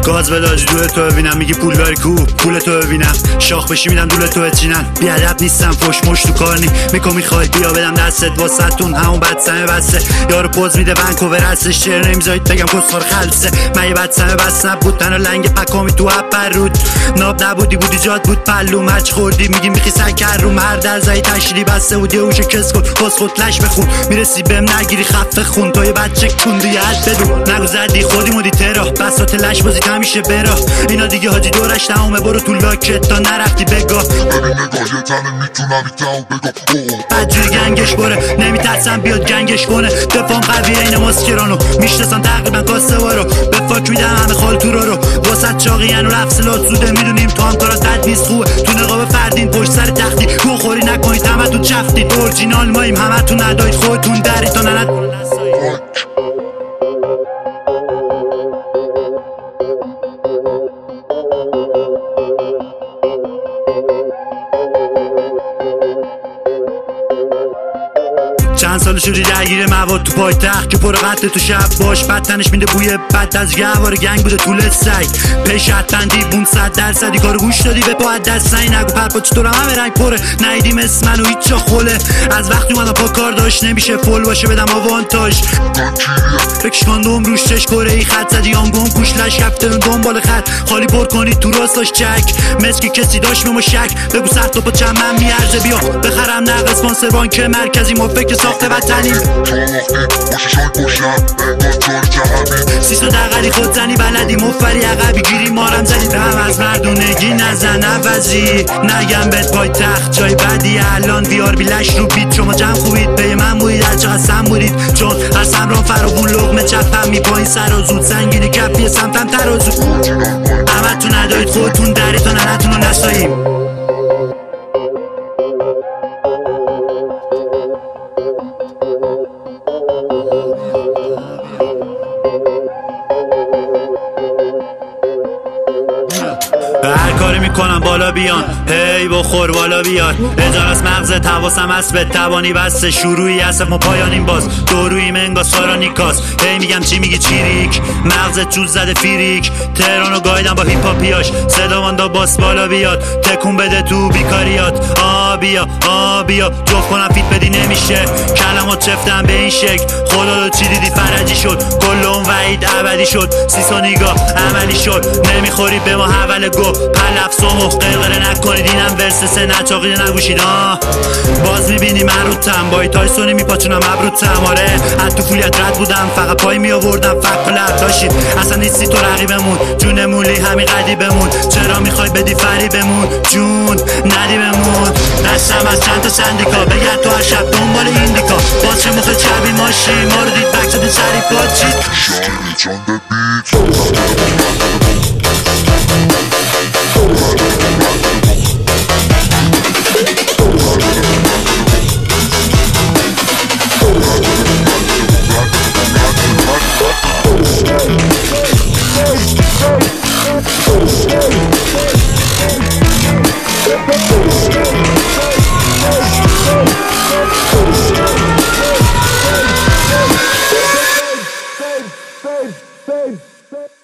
گاز بلاج دول تو ببینم، میگی پول داری کو پول تو ببینم، شاخ بشی میدم دول تو بچینن، بیادب نیستم فوش مش تو کار نی، میکن میخوای بیا بدم دستت واسطون همون بدسمه بسته، یارو پوز میده ونکوور هستش، شعر نمیذارید بگم کسخور خلصه، من یه بدسمه بس نبود تنها لنگ پکامی تو اپر رود، ناب نبودی بودی جاد بود پلو مرچ خوردی میگی میخی سکر رو مر در زایی تشری بسته بود یه اوشو کس کن کس خود لش بخون، میرسی بهم نگیری خفه خون تو یه بچه کندو یه حد بدون، نگو زدی خودی مودی ترا بسات لش بازی همیشه برا، اینا دیگه حاجی دورش تمومه برو تو لاکت تا نرفتی بگاه، ببین نگاه یه تنه میتونم ایتاو بگاه بدجوری گنگش بره نمیترسم بیاد گنگش کنه، دفام قویه این ماسکرانو میشناسم تقریبا کاسه وارو، به فاک میدم همه خال تو رو واسط چاقین و رفت سلات زوده میدونیم تو هم کارات بد نیست خوبه، تو نقاب فردین پشت سر تختی گو خوری نکنید همه تو چفتید، اورجینال ماییم همه تو ندایید خودتون دری تا ننت چند سال شدی درگیر مواد تو پایتخت که پر قتل تو شب باش، بدتنش میده بوی بد از گهوار گنگ بوده طول سگ، پیش حتبندی 500% کارو گوش دادی به پا دست نگی، نگو پرپا چطورم همه رنگ پره ندیدیم اسم منو هیچ جا خوله، از وقتی اومدم پا کار داشت نمیشه فول باشه بدم آوانتاژ، بکش کاندوم روش چش کره ای خط زدی آنگون پوش لش کفترون دنبال خط خالی پر کنید تو راستاش چک مسکی کسی داشت ممو شک، بگو سر تو با چند من میارزه بیا بخرم نقد اسپانسر بانک مرکزی ما فکر ساخته وطنیم، سیسو دقلی خود زنی بلدی مفری عقبی گیری مارم زدی، هم از مردونگی نزن عوضی نگم بهت پای تخت جای بدی الان بیار بیلش رو بیت، شما جمع خوبید به من بودید هر چقدر سم بودید، چون از سمران فراغون لغمه چپم میپایین سر و زود سنگینی کفی سمتم ترازو، همه تو ندارید خودتون دری تا ننتون رو نساییم. هر کاری میکنم بالا بیان هی بخور بالا بیار، اجار از مغزت حواسم هست به توانی بسته، شروعی هست ما پایانیم باز دوروی منگا سارا نیکاس، هی میگم چی میگی چیریک مغزت چوز زده فیریک، تهرانو گایدم با هیپاپیاش صدامان دا باس بالا بیاد، تکون بده تو بیکاریات آبیا آبیا جفت کنم فیت بدی نمیشه، کلمات چفتم به این شکل خدا چی دیدی فرجی شد، کل اون وعید ابدی شد، سیسا نگاه عملی شد، نمیخوری به ما حول گو پلفسامو قرقره نکنید اینم ورس سه نچاقیده نگوشید باز میبینی من روتم با تایسونی میپاچونم ابروتم، آره از تو فولیت رد بودم فقط پای میآوردم فک و لب داشتید اصلا نیستی تو رقیبمون جون مولی همین قدی بمون، چرا میخوای بدی فری بمون جون ندی بمون، دستم از چند تا سندیکا بگرد تو هر شب دنبال ایندیکا، باز چه موقع چبی ماشی ما رو دید بک شدین سری پاچید Fade.